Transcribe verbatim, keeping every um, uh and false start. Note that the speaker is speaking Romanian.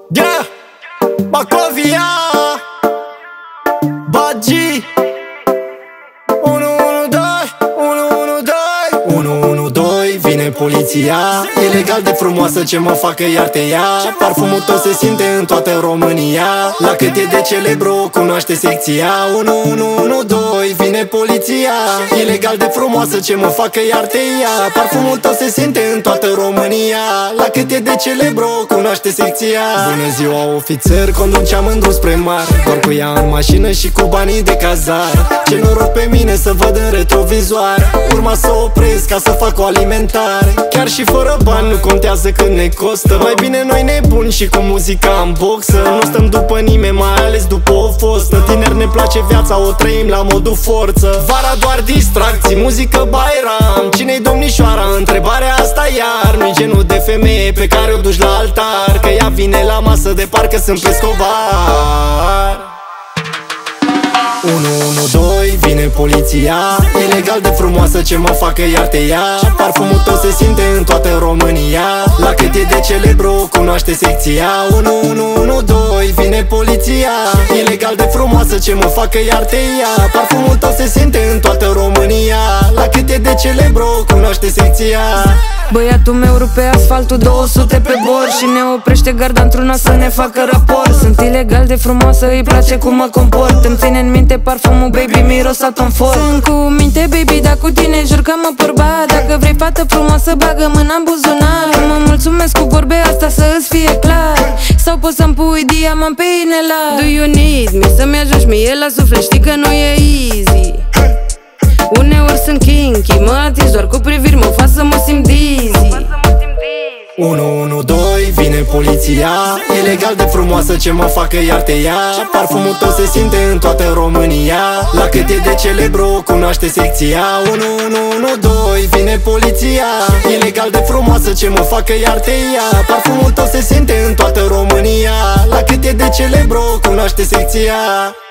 Yeah, Bacovia, Bagi, unu unu doi, unu unu doi, unu unu doi, vine poliția. E legal de frumoasă, ce mă facă iar te ia. Parfumul tău se simte în toată România. La cât e de celebru, o cunoaște secția. unu unu unu doi, vine poliția. E legal de frumoasă, ce mă facă iar te ia. Parfumul tău se simte în toată România. La cât e de celebru, o cunoaște secția. Bună ziua, ofițer, conduceam mândru spre mare, doar cu ea în mașină și cu banii de cazare. Ce noroc pe mine să văd în retrovizoare. Urma să opresc ca să fac o alimentare. Chiar și fără bani nu contează cât ne costă. Mai bine noi nebuni și cu muzica în boxă. Nu stăm după nimeni, mai ales după o fostă. Tineri ne place viața, o trăim la modul forță. Vara doar distracții, muzică Bairam. Cine-i domnișoara? Întrebarea asta iar. Nu-i genul de femeie pe care o duci la altar, că ea vine la masă de parcă sunt pescovar. unu unu doi, vine poliția. E legal de frumoasă, ce mă facă iar te ia. Parfumul tău se simte în toată România. La cât e de celebru, o cunoaște secția. unu unu unu doi, vine poliția. E legal de frumoasă, ce mă facă iar te ia. Parfumul tău se simte în toată România. La cât e de celebru, o cunoaște secția. Băiatul meu rupe asfaltul două sute pe bor și ne oprește garda într-una să ne facă raport. Sunt ilegal de frumoasă, îi place cum mă comport. Îmi ține în minte parfumul, baby, miros Atom Ford. Sunt cu minte, baby, dar cu tine jur că mă bărbat. Dacă vrei fată frumoasă, bagă mâna în buzunar. Mă mulțumesc cu vorbe, asta să îți fie clar. Sau poți să-mi pui diamant pe inelar. Do you need me? Să-mi ajungi mie la suflet, știi că nu e easy. Uneori sunt kinky, mă atingi doar cu priviri, mă fac să mă simt dizzy. unu unu doi, vine poliția. E legal de frumoasă, ce mă facă iar te ia. Parfumul tău se simte în toată România. La cât e de celebru, o cunoaște secția. unu unu unu doi, vine poliția. E legal de frumoasă, ce mă facă iar te ia. Parfumul tău se simte în toată România. La cât e de celebru, o cunoaște secția.